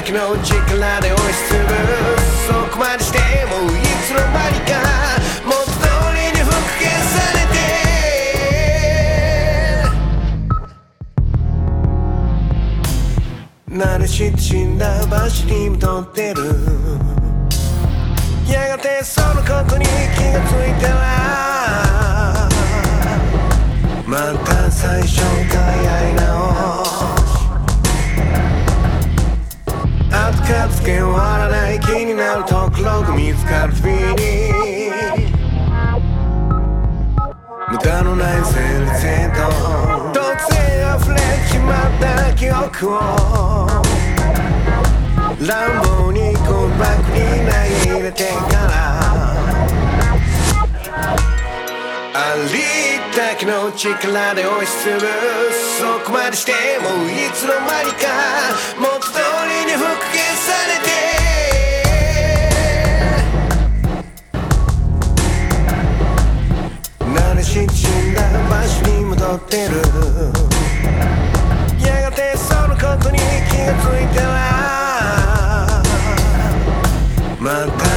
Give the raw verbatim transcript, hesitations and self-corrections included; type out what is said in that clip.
けの力で押しつぶすそこまでしてもいつの間にか元通りに復元されて慣れして死んだ場所に戻ってるやがてそのことに気がついたらまた最初からやり直し後片付け終わらない気になるところが見つかるフィーに無駄のない旋律へと突然溢れちまった記憶を乱暴にゴミ箱に投げ入れてからありったけの力で押しつぶすそこまでしてもいつの間にか元通りに復元されて慣れして死んだ場所に戻ってるやがてそのことに気がついたらまた